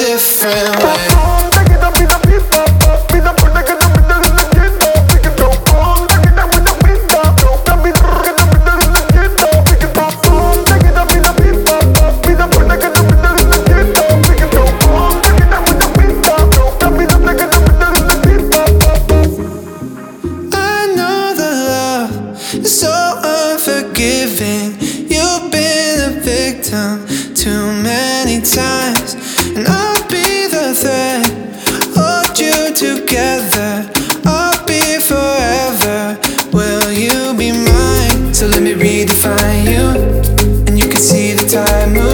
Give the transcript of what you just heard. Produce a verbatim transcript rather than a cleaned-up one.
different way. It's so unforgiving. You've been a victim too many times, and I'll be the thread, hold you together. I'll be forever. Will you be mine? So let me redefine you, and you can see the tide move.